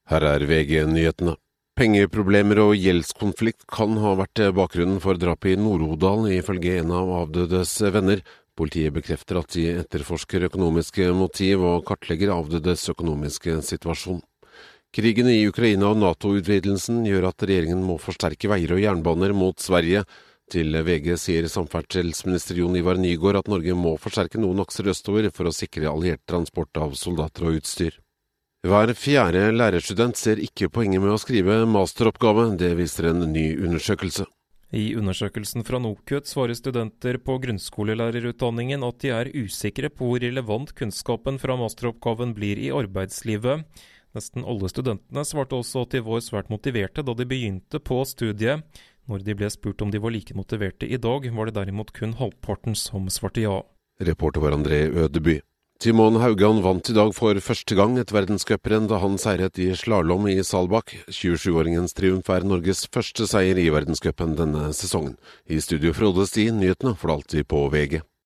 Her er VG-nyhetene. Pengeproblemer og gjeldskonflikt kan ha vært bakgrunnen for drapet i Nord-Odal, ifølge en av avdødes venner. Politiet bekrefter at de etterforsker økonomiske motiv og kartlegger avdødes økonomiske situasjon. Krigen i Ukraina og NATO-utvidelsen gjør at regjeringen må forsterke veier og jernbaner mot Sverige. Til VG sier samferdselsminister Jon Ivar Nygård at Norge må forsterke noen akser østover for å sikre alliert transport av soldater og utstyr. Hver fjerde lærerstudent ser ikke poenget med å skrive masteroppgave, det viser en ny undersøkelse. I undersøkelsen fra NOKUT svarer studenter på grunnskolelærerutdanningen at de er usikre på hvor relevant kunnskapen fra masteroppgaven blir i arbeidslivet. Nesten alle studentene svarte også at de var svært motiverte da de begynte på studiet. Når de ble spurt om de var like motiverte i dag, var det derimot kun halvparten som svarte ja. Reporter var André Ødeby. Timon Haugan vant i dag for første gang et verdenscuprenn da han seiret i slalom i Saalbach. 27-åringens triumf er Norges første seier i verdenscupen denne sesongen. I studio Frode Sti, nyhetene for alltid på VG.